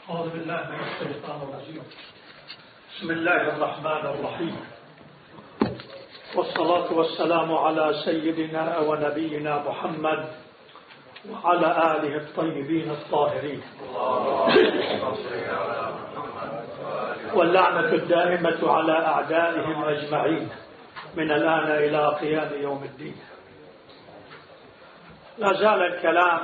أعوذ بالله من الشيطان الرجيم. بسم الله الرحمن الرحيم، والصلاة والسلام على سيدنا ونبينا محمد وعلى آله الطيبين الطاهرين، واللعنة الدائمة على أعدائهم أجمعين من الآن إلى قيام يوم الدين. لا زال الكلام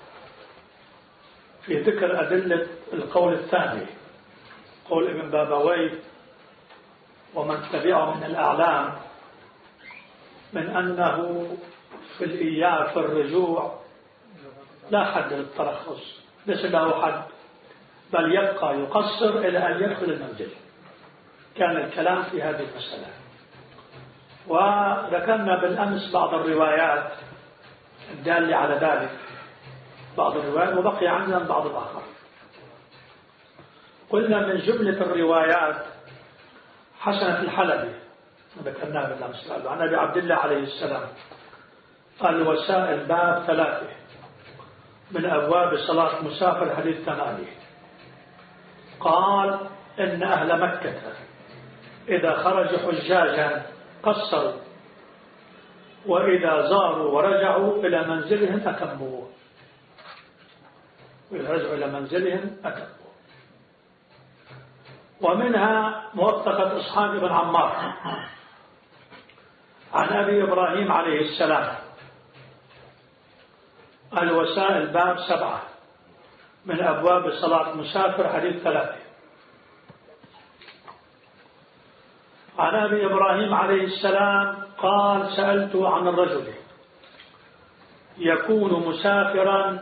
في ذكر أدلة القول الثاني، قول ابن بابويه ومن تبعه من الأعلام، من أنه في الإياب في الرجوع لا حد للترخص، ليس له حد، بل يبقى يقصر إلى أن يدخل المنزل. كان الكلام في هذه المسألة، وذكرنا بالأمس بعض الروايات الدالة على ذلك، بعض الروايات، وبقي عندنا بعض الآخر. قلنا من جملة الروايات حسنة الحلبي ذكرناه بالأمس عن أبي عبد الله عليه السلام قال: وسائل باب 3 من أبواب صلاة مسافر حديث 8. قال: إن أهل مكة إذا خرجوا حجاجا قصروا، وإذا زاروا ورجعوا إلى منزلهم أتموا. وإذا رجعوا إلى منزلهم أتموا. ومنها موثقة إسحاق بن عمار عن أبي إبراهيم عليه السلام الوسائل باب 7 من أبواب صلاة مسافر حديث 3. عن أبي إبراهيم عليه السلام قال: سألت عن الرجل يكون مسافرا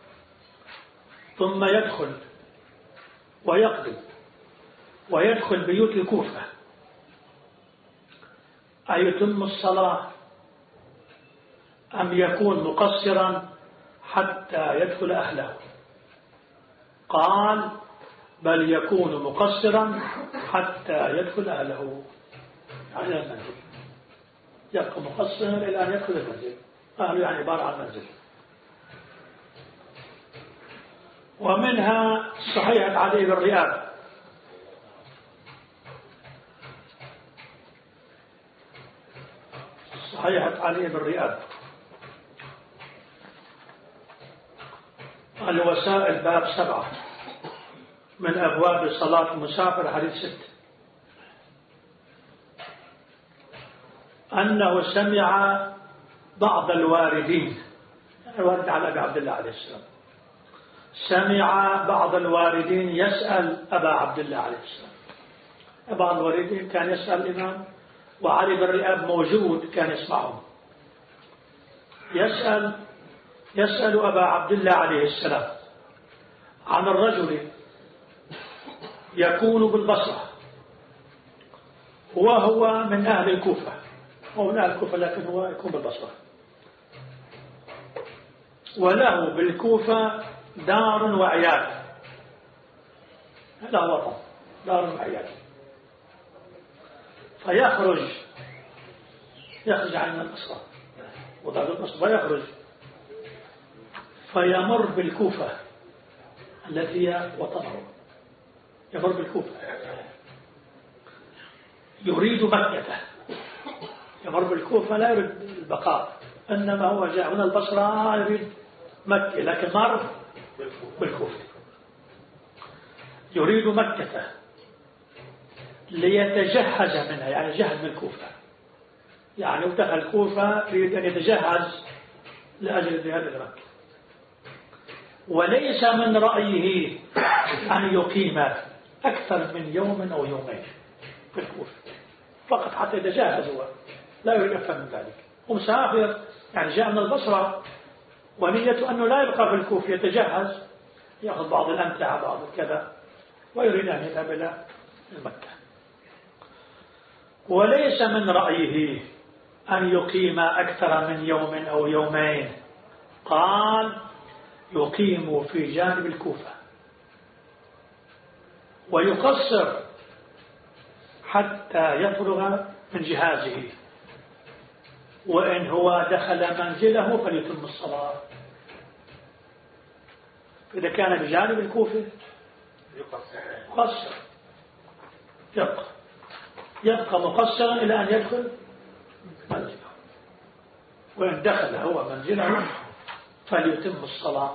ثم يدخل ويقدم ويدخل بيوت الكوفة، أيتم الصلاة أم يكون مقصرا حتى يدخل أهله؟ قال: بل يكون مقصرا حتى يدخل أهله، يعني المنزل، يبقى مقصرا إلى أن يدخل المنزل. أهله يعني عبارة عن منزل. ومنها صحيحة علي بن رياب الوسائل باب 7 من أبواب صلاة المسافر حديث 6 أنه سمع بعض الواردين، الوارد على أبي عبد الله عليه السلام، سمع بعض الواردين يسأل أبا عبد الله عليه السلام. بعض الواردين كان يسأل الإمام، وعلي بن رياب موجود كان يسمعهم، يسأل أبا عبد الله عليه السلام عن الرجل يكون بالبصرة وهو من أهل الكوفة، هو من أهل الكوفة لكن هو يكون بالبصرة، وله بالكوفة دار وعيال، هذا وطن، دار وعيال، فيخرج عن البصرة ودار البصرة، فيخرج فيمر بالكوفة التي هي وطنه، يمر بالكوفة، يريد مكة، يمر بالكوفة لا يريد البقاء، إنما هو جاء من البصرة يريد مكة، لكن مر بالكوفة، يريد مكة ليتجهز منها، يعني جهز من الكوفة، يعني ودخل الكوفة يريد أن يتجهز لأجل الذهاب إلى مكة، وليس من رأيه أن يقيم أكثر من يوم أو يومين في الكوفة فقط حتى يتجهز، هو لا يريد أكثر من ذلك، ومسافر يعني جاء من البصرة ونيته أنه لا يبقى في الكوفة، يتجهز يأخذ بعض الأمتعة بعض كذا ويريد أن يذهب إلى مكة. وليس من رأيه أن يقيم أكثر من يوم أو يومين، قال: يقيم في جانب الكوفة ويقصر حتى يفرغ من جهازه، وإن هو دخل منزله فليتم الصلاة. إذا كان بجانب الكوفة مقصر يبقى مقصرا إلى أن يدخل منزله، وإن دخل هو منزله فليتم الصلاة.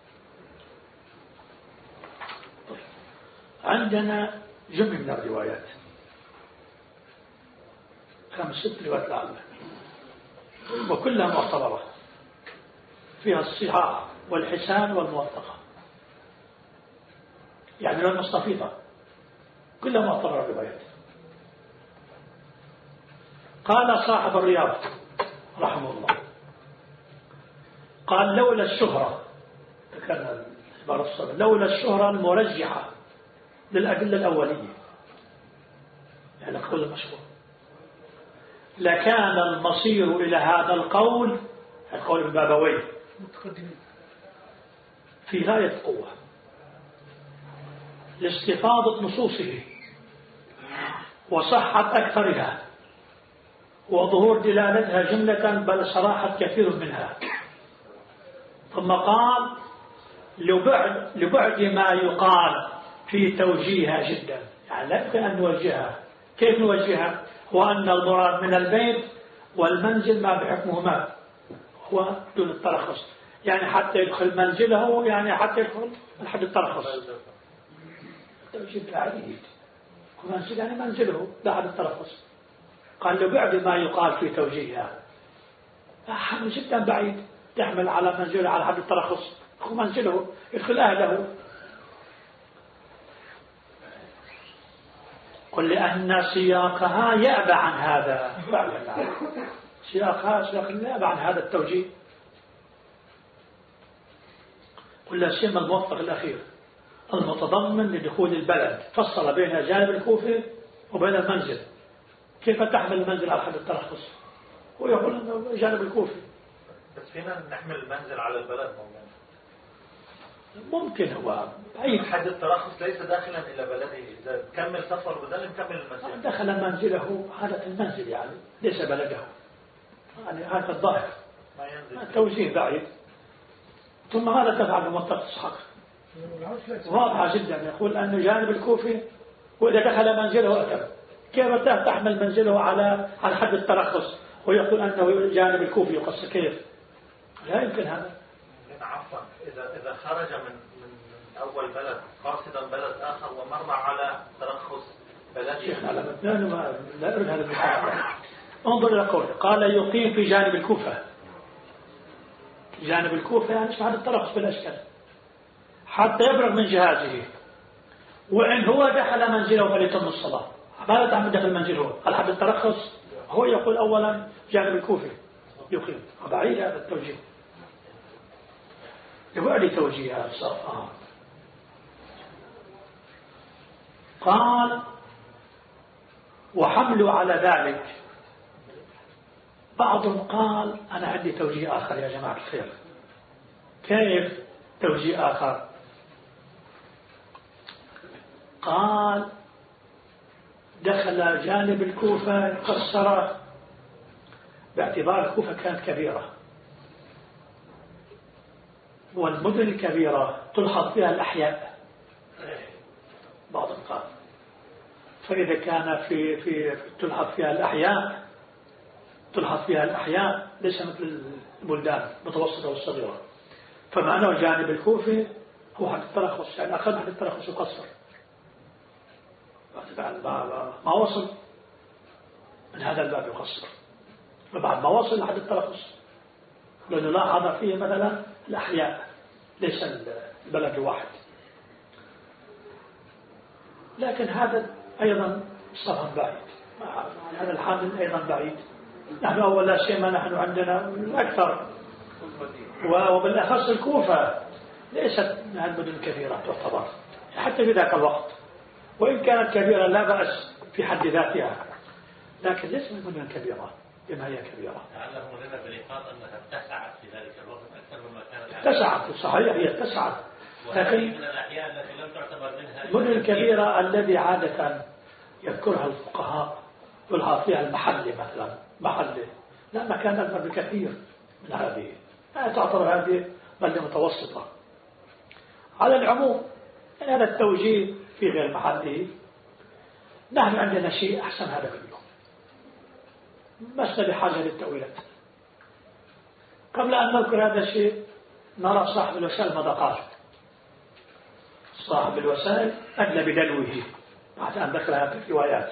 طيب. عندنا جمع من الروايات 5-6 روايات لعله، وكلها معتبرة فيها الصحاح والحسان والموثقة، يعني لا المستفيضة كلها معتبرة الروايات. قال صاحب الرياض رحمه الله، قال لولا الشهرة، ذكرنا لولا الشهرة المرجحة للأدلة الأولية، يعني القول المشهور، لكان المصير إلى هذا القول ابن بابويه في غاية قوة لاستفاضة نصوصه وصحة أكثرها وظهور دلالتها جملة بل صراحة كثير منها. ثم قال لبعد ما يقال في توجيهها جدا، يعني لا يمكن أن نوجهها. كيف نوجهها؟ هو أن المراد من البيت والمنزل ما بحكمهما هو دون الترخص، يعني حتى يدخل منزله، يعني حتى يدخل من حد الترخص. التوجيه بعيد، منزل يعني منزله لا حد الترخص. قال لبعد ما يقال في توجيهها، حمل جدا بعيد يحمل على منزله على حد الترخص، هو منزله يدخل أهله. قل لأن سياقها يأبى عن هذا، سياقها يأبى عن هذا التوجيه. قل لا سيما الموفق الأخير المتضمن لدخول البلد، فصل بين جانب الكوفي وبين المنزل. كيف تحمل المنزل على حد الترخص؟ هو يقول أنه جانب الكوفي. بس فينا نحمل المنزل على البلد ممكن هو أي حد الترخص ليس داخلا إلى بلده، إذا كمل سفر بدل نكمل المنزل. دخل منزله حالة المنزل يعني ليس بلده، يعني هذا الظاهر ما ينزل توجيه بعيد. ثم ماذا تفعل بمنطقة إسحاق؟ واضحة جدا، يقول أنه جانب الكوفي وإذا دخل منزله أتم. كيف تحمل منزله على حد الترخص ويقول أنه جانب الكوفي يقص؟ كيف؟ لا يمكن هذا. عفوا، إذا خرج من أول بلد قاصدا بلد آخر ومر على ترخص بلده. شيخنا لا أريد هذا المثال. انظر إلى قوله، قال يقيم في جانب الكوفة. جانب الكوفة يعني مش حد الترخص بالأشكال حتى يبرغ من جهازه، وإن هو دخل منزله فليتم الصلاة. ماذا تعمل دخل منزله على حد الترخص؟ هو يقول أولا جانب الكوفي يقيم، بعيد هذا التوجيه، يبعد توجيه الصرف. قال وحملوا على ذلك. بعضهم قال أنا عندي توجيه آخر يا جماعة الخير. كيف توجيه آخر؟ قال دخل جانب الكوفة قصر، باعتبار الكوفة كانت كبيرة والمدن الكبيرة تلحظ فيها الأحياء. بعض قال فإذا كان في تلحظ فيها الأحياء ليس مثل البلدان المتوسطة والصغيرة، فمعنى جانب الكوفي هو حد الترخص، يعني أخذ حد الترخص يقصر. ما وصل من هذا الباب يقصر، وبعد ما وصل لحد الترخص لأنه لاحظ فيه مثلا الأحياء ليس البلد الواحد. لكن هذا أيضا صفا بعيد، هذا الحامل أيضا بعيد. نحن أول لا شيء ما نحن عندنا أكثر، وبالأخص الكوفة ليست من المدن الكبيرة تعتبر حتى في ذاك الوقت، وإن كانت كبيرة لا بأس في حد ذاتها، لكن ليس من المدن الكبيرة بما هي كبيرة. لعله لنا بالإفاض أنها اتسعت في ذلك الوقت أكثر مما كانت. اتسعت صحيح، هي اتسعت، لكن من الأحياء التي لم تعتبر منها المدن الكبيرة الذي عادة يذكرها الفقهاء يلحظ فيها المحل مثلا، محل لا مكان أكبر بكثير من هذه، لا تعتبر هذه بل متوسطة. على العموم يعني هذا التوجيه في غير محله. نحن عندنا شيء أحسن هذا كله، مسنا بحاجة للتأويلات. قبل أن نذكر هذا الشيء نرى صاحب الوسائل ماذا قال. صاحب الوسائل أدلى بدلوه بعد أن ذكر هذه الروايات.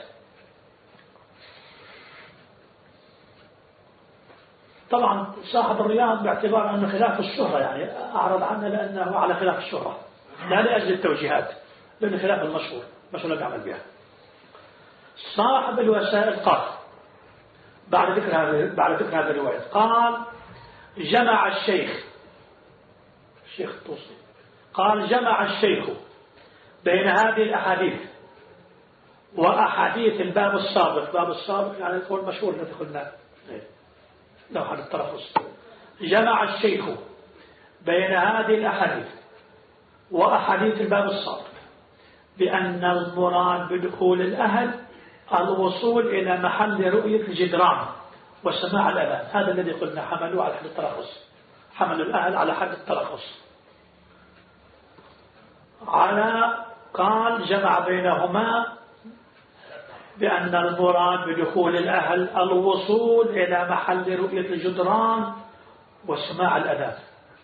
طبعا صاحب الرياض باعتبار أنه خلاف الشهرة، يعني أعرض عنه لأنه على خلاف الشهرة، لا لأجل التوجيهات، لأنه خلاف المشهور لا يعمل بها. صاحب الوسائل قال بعد ذكر هذه الرواية، قال جمع الشيخ الطوسي قال جمع الشيخ بين هذه الأحاديث وأحاديث الباب السابق. باب السابق يعني هو المشهور الذي قلنا لو حد الترخص. جمع الشيخ بين هذه الأحاديث وأحاديث الباب السابق بأن المراد بدخول الأهل الوصول إلى محل رؤية الجدران وسماع الأذان. هذا الذي قلنا حملوا على حد الترخص، حملوا الأهل على حد الترخص. قال جمع بينهما بأن المراد بدخول الأهل الوصول إلى محل رؤية الجدران وسماع الأذان.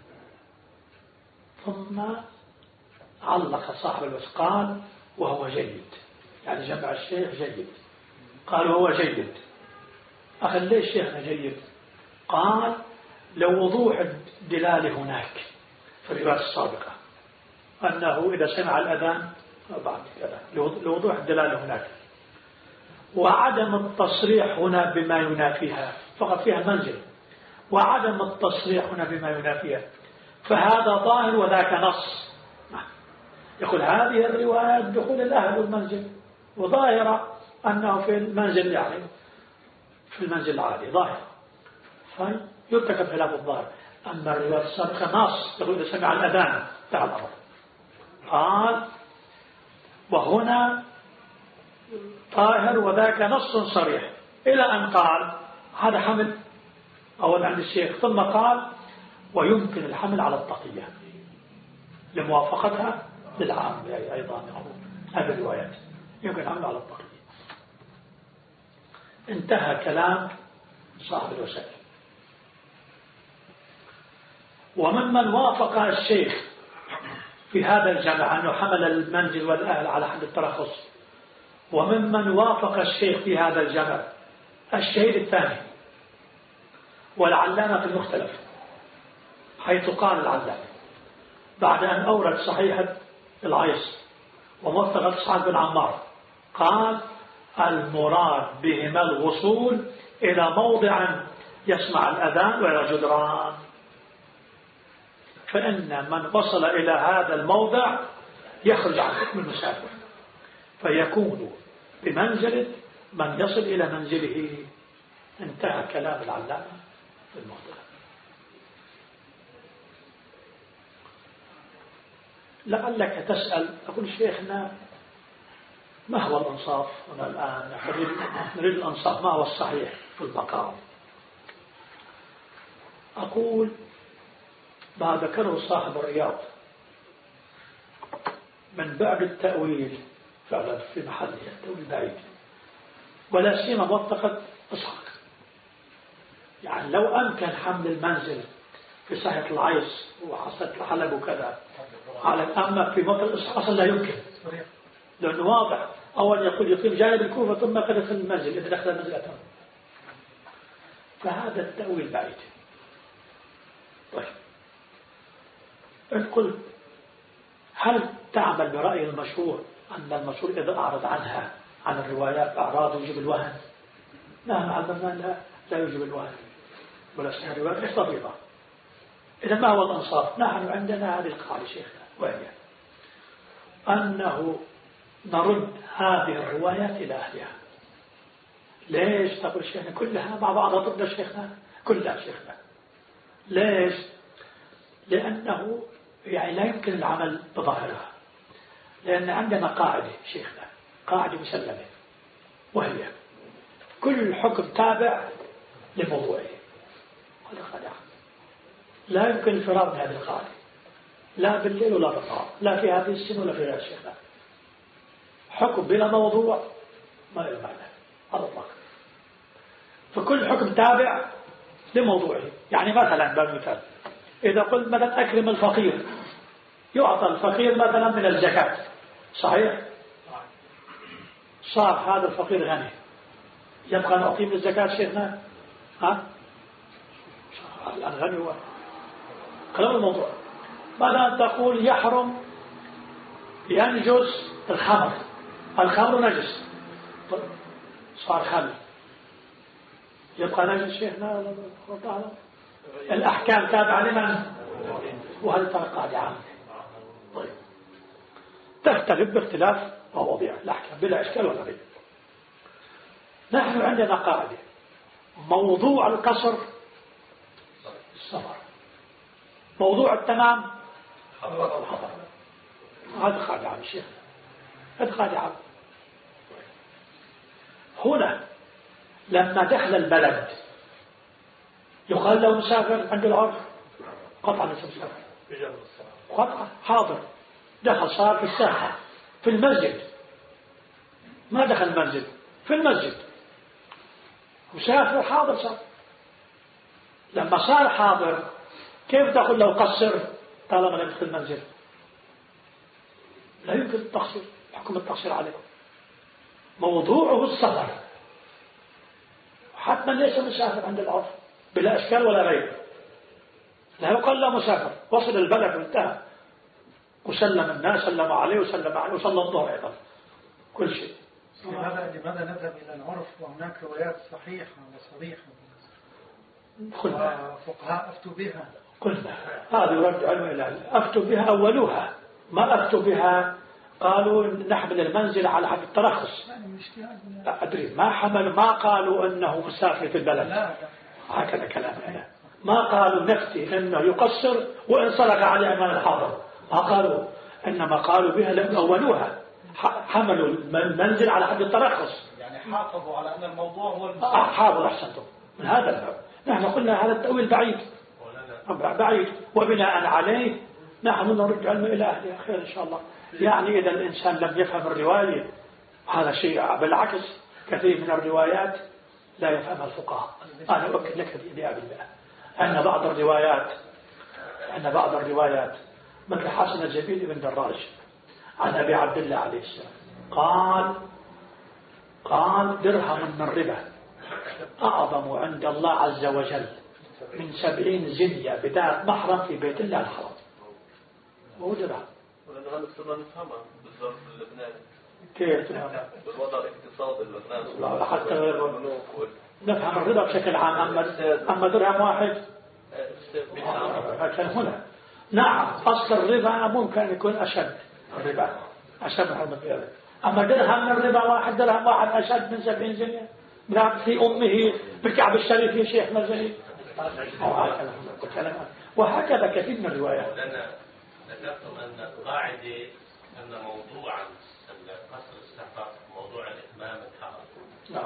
ثم علق صاحب الوسائل قال وهو جيد، يعني جمع الشيخ جيد. قال وهو جيد. أخي ليش شيخنا جيد؟ قال لوضوح الدلالة هناك في الرواية السابقة أنه إذا سمع الأذان بعد كذا، لوضوح الدلالة هناك، وعدم التصريح هنا بما ينافيها، فقط فيها منزل، وعدم التصريح هنا بما ينافيها، فهذا ظاهر وذاك نص. يقول هذه الرواية دخول الأهل والمنزل، وظاهرة أنه في المنزل، يعني في المنزل العادي ظاهر، فيرتكب خلاف الظاهر. أما الرواية السابقة نص يقول إذا سمع الأذان تعال الأمر. قال وهنا طاهر وذاك نص صريح، إلى أن قال هذا حمل أول عند الشيخ، ثم قال ويمكن الحمل على التقية لموافقتها للعام أيضا. هذه الروايات يمكن الحمل على التقية. انتهى كلام صاحب الوسائل. وممن وافق الشيخ في هذا الجمع أنه حمل المنزل والأهل على حد الترخص، وممن وافق الشيخ في هذا الجمع الشهيد الثاني والعلامة في المختلف، حيث قال العلامة بعد أن أورد صحيح العيص وموثق سعد بن عمار قال المراد بهما الوصول إلى موضع يسمع الأذان وإلى جدران، فإن من وصل إلى هذا الموضع يخرج عن حكم المسافر فيكون بمنزلة من يصل إلى منزله. انتهى كلام العلامة في المختلف. لعلك تسأل، أقول شيخنا ما هو الأنصاف هنا الآن؟ نريد الأنصاف، ما هو الصحيح في المقام؟ أقول ما ذكره صاحب الرياض من بعد التأويل فعلا في محله التأويل بعيد، ولا سيما موثقة إسحاق. يعني لو أمكن حمل المنزل في ساحة العيص وحصلت الحلب وكذا على الأمة في موطن إسحاق أصلا لا يمكن، لأنه واضح أول يقول يقيم جانب الكوفة ثم قد يدخل المنزل إذا دخل المنزل أتم، فهذا التأويل بعيد. طيب إن قلت هل تعمل برأي المشهور أن المشهور إذا أعرض عنها عن الروايات أعراض يجب الوهن؟ نحن علمنا لا يجب الوهن ولا سنة الروايات مستفيضة. إذا ما هو الأنصاف؟ نحن عندنا هذه القاعدة شيخنا، وهي أنه نرد هذه الروايات إلى أهلها. ليش تقول شيخنا كلها مع بعضها ضد شيخنا؟ كلها شيخنا. ليش؟ لأنه يعني لا يمكن العمل بظاهرها، لأن عندنا قاعدة شيخنا، قاعدة مسلمة، وهي كل حكم تابع لموضوعه. هذا خداع، لا يمكن الفرار من هذه القاعدة. لا بالليل ولا بالنهار، لا في هذه السن ولا في هذا الشيء. حكم بلا موضوع ما له معنى على الإطلاق. فكل حكم تابع لموضوعه. يعني مثلا بالمثال إذا قلت مثلا أكرم الفقير، يعطى الفقير مثلا من الزكاة، صحيح؟ صار هذا الفقير غني، يبقى نعطيه من الزكاة شيخنا؟ ها؟ الآن غني هو كلام الموضوع. مثلا تقول يحرم ينجس الخمر، الخمر نجس، صار خمر، يبقى نجس شيخنا؟ الأحكام تابعة لمن؟ وهل ترقى عامة؟ طيب تختلف باختلاف مواضيع الأحكام بلا إشكال ولا ريب. نحن عندنا قاعدة: موضوع القصر السفر، موضوع التمام الحضر. هذا قاعدة عام الشيخ، هذا قاعدة عام. هنا لما دخل البلد يقال له مسافر عند العرف؟ قطعا مسافر، قطعا حاضر. دخل صار في الساحة في المسجد، ما دخل المسجد، في المسجد مسافر حاضر صار. لما صار حاضر كيف تقول له قصر طالما لم يدخل المسجد؟ لا يمكن التقصير، حكم التقصير عليه. موضوعه السفر، حتما ليس مسافر عند العرف بلا إشكال ولا ريب. لا يقال له مسافر، وصل البلد وانتهى وسلم الناس، سلم عليه وسلم عليه وصلى الظهر أيضا كل شيء. لماذا نذهب إلى العرف وهناك روايات صحيحة وصريحة وفقهاء أفتوا بها؟ قلنا هذا يرد علم العلم. أفتوا بها أولوها، ما أفتوا بها قالوا نحمل المنزل على حد الترخص. لا أدري، ما حمل، ما قالوا أنه مسافر في البلد، هكذا كلامنا. ما قالوا نفتي أنه يقصر وإن صلق عليه أمام الحاضر، ما قالوا، إنما قالوا بها لم أولوها، حملوا المنزل على حد الترخص، يعني حافظوا على أن الموضوع هو حافظوا. أحسنتم. من هذا الباب نحن قلنا هذا التأويل بعيد بعيد، وبناء عليه نحن نرد علم إلى أهلها خير إن شاء الله. يعني إذا الإنسان لم يفهم الرواية هذا شيء، بالعكس كثير من الروايات لا يفهمها الفقهاء. أنا أؤكد لك بالله أن بعض الروايات مثل حسن الجبيل بن دراج عن أبي عبد الله عليه السلام قال درهم من ربا أعظم عند الله عز وجل من 70 زنية بدار محرم في بيت الله الحرام. هو درهم. ولأن هذا صرنا نفهمها بالظرف اللبناني. كيف تفهمها؟ بالوضع الاقتصادي اللبناني. حتى نفهم الربا بشكل عام، أما درهم واحد كان هنا. نعم أصل الربا ممكن يكون أشد، الربا أشد من الربا، أما درهم من الربا واحد، درهم واحد أشد من 70 زنية في أمه بالكعب الشريف يا شيخ مزهي. وهكذا كثير من الروايات. لأن ذكرتم أن القاعدة أن موضوع قصر السفر موضوع الإتمام الحرام. نعم.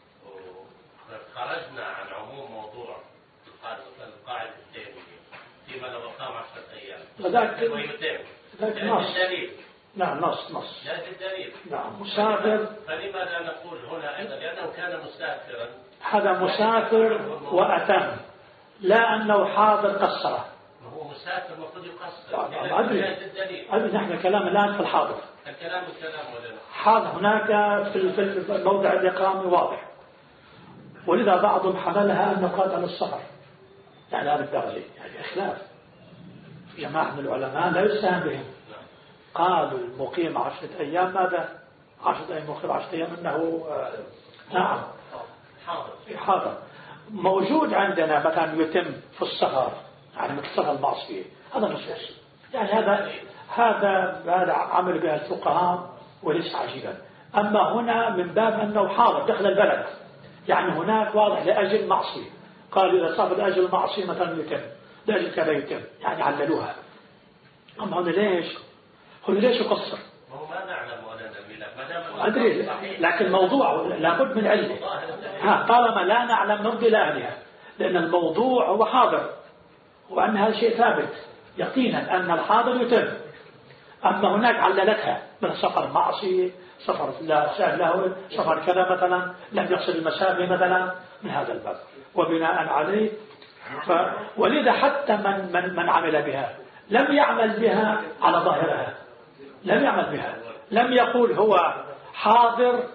خرجنا عن عموم موضوع القاعدة الثانية فيما لو أقام 10 أيام. ذاك نص. نعم نص. لا الدليل. نعم مسافر. فلماذا نقول هنا أيضا لأنه كان مسافرا؟ هذا مسافر وأتم، لا أنه حاضر قصره. هو مسافر المفروض يقصر. أدري نحن كلام الآن في الحاضر. الكلام ولا حاضر هناك في موضع الإقامة واضح، ولذا بعضهم حملها أنه قاد على السفر، يعني هذا الدرجة يعني إخلاف. جماعة من العلماء لا يستهان بهم، قالوا المقيم 10 أيام ماذا؟ 10 أيام مقيم 10 أيام أنه نعم حاضر. موجود عندنا مثلا يتم في السفر، يعني مثل سفر المعصية، هذا نصوص، يعني هذا عمل بها الفقهاء وليس عجيبا. أما هنا من باب أنه حاضر دخل البلد، يعني هناك واضح لأجل معصية، قالوا إذا صار لأجل معصية مثلا يتم، لأجل كذا يتم، يعني عللوها. أما هنا ليش يقصر؟ هو ما نعلم ولا نميل، أدري، لكن الموضوع لابد من علمه. طالما لا نعلم نرجع إلى أهلها، لأن الموضوع هو حاضر وأن هذا شيء ثابت، يقينا أن الحاضر يتم. أما هناك عللتها من سفر معصية، سفر لا سهل له، سفر كذا مثلا، لم يقصد المسافة مثلا، من هذا الباب. وبناء عليه ولذا حتى من عمل بها لم يعمل بها على ظاهرها، لم يعمل بها، لم يقول هو حاضر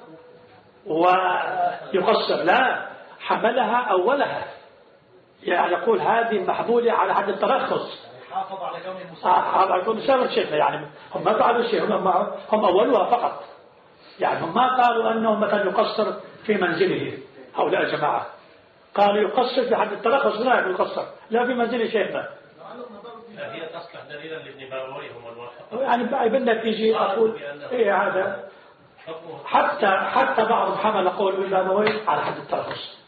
ويقصر، لا، حملها أولها، يعني يقول هذه محمولة على حد الترخص، حافظ على كون حافظ على كون مسافر شيخنا. يعني هم ما فعلوا شيء، هم أولوها فقط. يعني هم ما قالوا أنه مثلا يقصر في منزله، هؤلاء الجماعة قالوا يقصر في حد الترخص، لا يقصر لا في منزل شيخنا. هي تصلح دليلا لابن باوي هم الواحد. يعني بالنتيجة أقول إيه هذا، حتى بعض حمل قول ابن باوي على حد الترخص،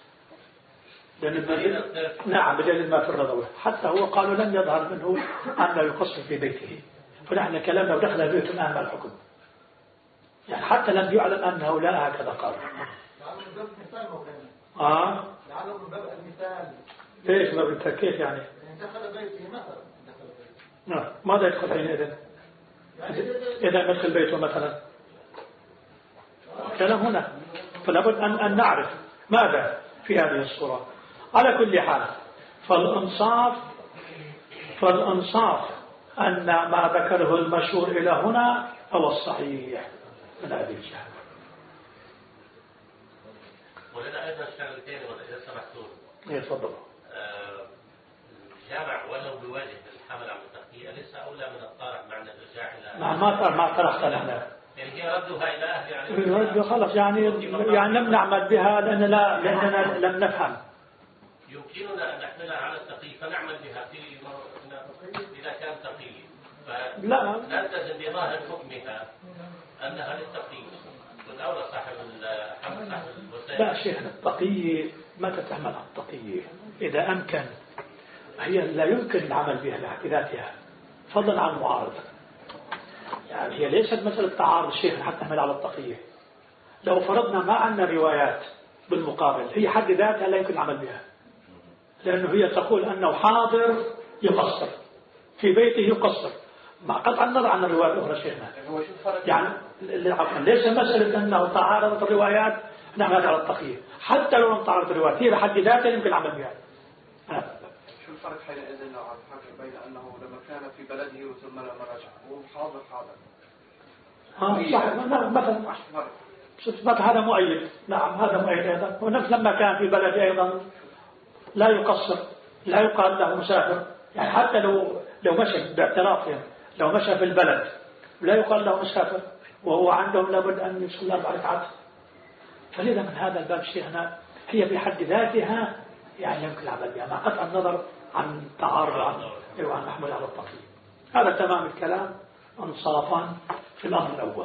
نعم بدليل ما في الرضوي. حتى هو قالوا لم يظهر منه أنه يقصر في بيته، فنحن كلامنا ودخل بيته الآن مع الحكم، يعني حتى لم يعلم أنه لا هكذا قال. لعله من باب المثال. ليش ما بالتكيف يعني؟ دخل بيته مثلا. نعم، ماذا يدخل حينئذ؟ إذا يدخل بيته مثلا كلام هنا، فلابد أن نعرف ماذا في هذه الصورة. على كل حال فالإنصاف أن ما ذكره المشهور إلى هنا هو الصحيح من هذه الجهة. ولنا أيضا شغلتين إذا سمحتون. يتفضل. الجامع ولو بواجه الحمل على التقية ليس أولى من الطارح معنى الإرجاع إلى ما طرحت نحن. يعني هي ردها إلى أهل يعني خلاص يعني لم نعمل بها لأننا لم نفهم. يمكننا أن نحملها على التقي فنعمل بها إذا كان تقي، لا نلتزم بظاهر حكمها أنها للتقي، والأولى صاحب الحمل صاحب الوسائل. لا شيخنا، التقي متى تحمل على التقي؟ إذا أمكن، هي لا يمكن العمل بها ذاتها فضلا عن المعارضة. يعني هي ليست مسألة تعارض الشيخ حتى تحمل على التقية. لو فرضنا ما عندنا روايات بالمقابل، هي حد ذاتها لا يمكن العمل بها، لأنه هي تقول أنه حاضر يقصر في بيته يقصر، مع قطع النظر عن الروايات الأخرى شيخنا. يعني ليس مسألة أنه تعارضت الروايات نعمل على التقية، حتى لو لم تعارض الروايات هي بحد ذاتها يمكن العمل بها. شو الفرق حينئذ لو الحاكم بين أنه لما كان في بلده ثم لما رجع هو حاضر مثلا هذا مؤيد. نعم هذا مؤيد أيضا. ونفس لما كان في بلده أيضا لا يقصر، لا يقال له مسافر، يعني حتى لو مشى باعترافهم، لو مشى في البلد لا يقال له مسافر، وهو عندهم لابد أن يصلي 4 ركعات. فلذا من هذا الباب شيخنا هي بحد ذاتها يعني يمكن العمل بها، مع قطع النظر عن تعارض عن محمول على التقييد. هذا تمام الكلام انصافا في الأمر الأول.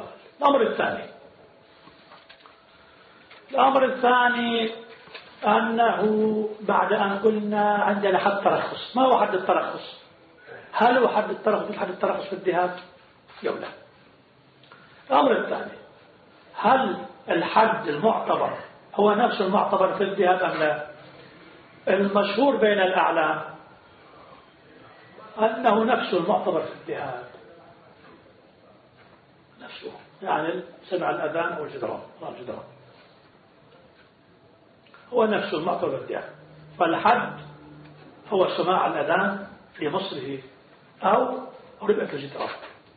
الأمر الثاني أنه بعد أن قلنا عندنا حد ترخص. ما هو حد الترخص؟ هل هو حد الترخص في الذهاب؟ لا. الأمر الثاني، هل الحد المعتبر هو نفس المعتبر في الذهاب أم لا؟ المشهور بين الأعلام أنه نفس المعتبر في الذهاب، نفسه، يعني سمع الأذان أو الجدران هو نفس المعتبر في الذهاب. فالحد هو سماع الأذان في مصره أو ربعة الجدران.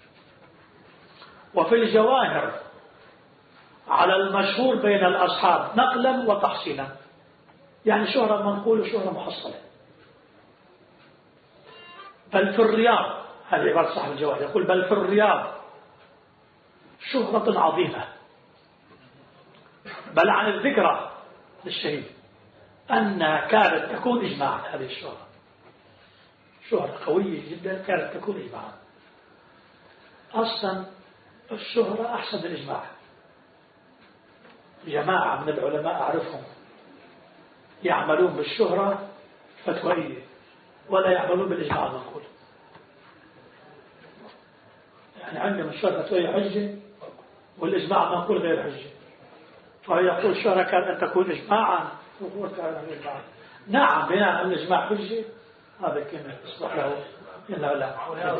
وفي الجواهر على المشهور بين الأصحاب نقلا وتحصيلا، يعني شهرة منقول وشهرة محصلة. بل في الرياض، هذه عبارة صاحب الجواهر يقول بل في الرياض شهرة عظيمة، بل عن الذكرى للشهيد أن كانت تكون إجماعا. هذه الشهرة شهرة قوية جدا، كانت تكون إجماعا. أصلا الشهرة أحسن من الإجماع. جماعة من العلماء أعرفهم يعملون بالشهرة فتوائية ولا يعملون بالإجماع المنقول. يعني عندهم الشهرة فتوائية حجة والإجماع المنقول غير حجة، فيقول الشهرة كان أن تكون إجماعا وقوة كان إجماعا. نعم بناء الإجماع حجة، هذا كلمة يصبح له لا لا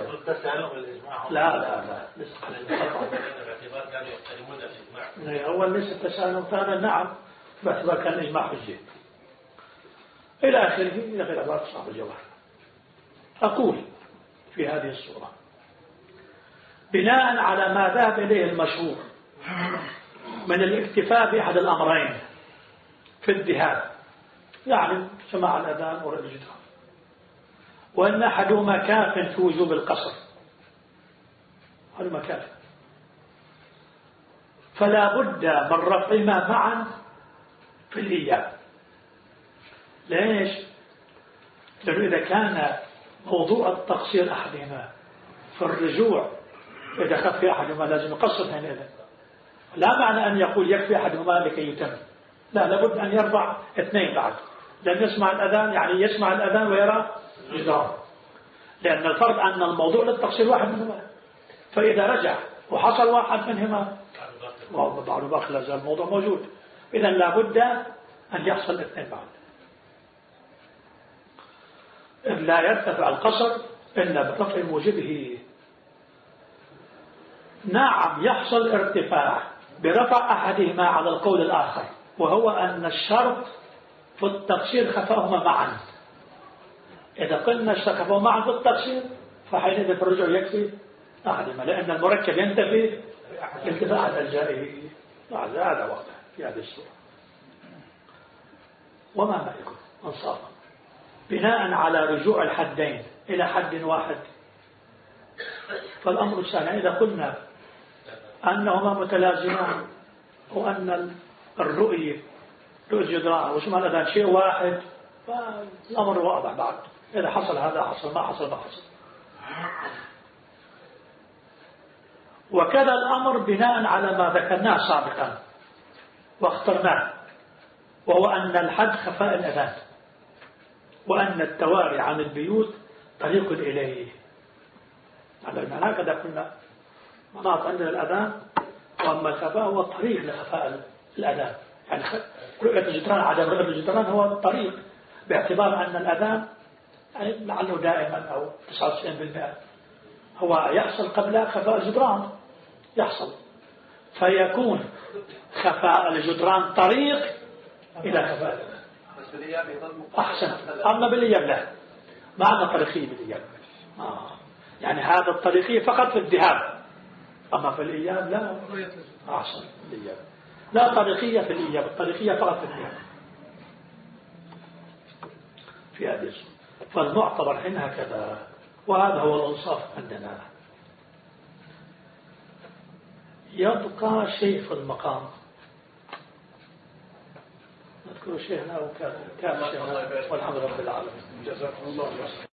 لا لسه باعتبار كانوا يحترمون الإجماع. أول ليس تساؤل ثانيا نعم باعتبار كان الإجماع حجة إلى آخره إلى غير عبارة صعب الجواب. أقول في هذه الصورة بناء على ما ذهب إليه المشهور من الاكتفاء بأحد الأمرين في الذهاب، يعني سماع الأذان ورد الجدران، وأن أحدهما كاف في وجوب القصر، أحدهما كاف، فلا بد من رفعهما معا في الإياب. ليش؟ لأنه إذا كان موضوع التقصير أحدهما في الرجوع، إذا خفي أحدهما لازم يقصر حينئذ، لا معنى أن يقول يكفي أحدهما لكي يتم، لا، لابد أن يرفع اثنين بعد، لأن يسمع الأذان يعني يسمع الأذان ويرى جدران، لأن الفرض أن الموضوع للتقصير واحد منهما، فإذا رجع وحصل واحد منهما بعد باقي لا زال الموضوع موجود، إذا لابد أن يحصل الاثنين بعد. لا يرتفع القصر إلا برفع موجبه. نعم يحصل ارتفاع برفع أحدهما على القول الآخر، وهو أن الشرط في التقصير خفاهما معا. إذا قلنا خفاهما معا في التقصير فحينئذ في الرجوع يكفي أحدهما، لأن المركب ينتفي انتفاع الجائه. هذا واضح في هذه الصورة. وما مالكم انصافا بناء على رجوع الحدين إلى حد واحد، فالأمر الثاني إذا قلنا أنهما متلازمان وأن الرؤية الجدران وسمع الأذان شيء واحد، فالأمر واضح بعد، إذا حصل هذا حصل، ما حصل ما حصل. وكذا الأمر بناء على ما ذكرناه سابقا واخترناه، وهو أن الحد خفاء الأذان، وأن التواري عن البيوت طريق إليه. يعني هكذا قلنا مناط عندنا الأذان، وأما الخفاء هو الطريق لخفاء الأذان، يعني رؤية الجدران، عدم رؤية الجدران هو الطريق، باعتبار أن الأذان يعني لعله دائما أو 99% هو يحصل قبل خفاء الجدران يحصل، فيكون خفاء الجدران طريق إلى خفاء الأذان. أحسن. أما بالإياب لا، معنى طريقية بالإياب، يعني هذا الطريقية فقط في الذهاب، أما في الإياب لا. أحسن. الإياب لا طريقية في الإياب، الطريقية فقط في الذهاب في هذه الصورة. فالمعتبر حين هكذا، وهذا هو الإنصاف عندنا. يبقى شيء في المقام، نذكر شيئا أو كان شيئا، والحمد لله رب العالمين. جزاكم الله خيرا.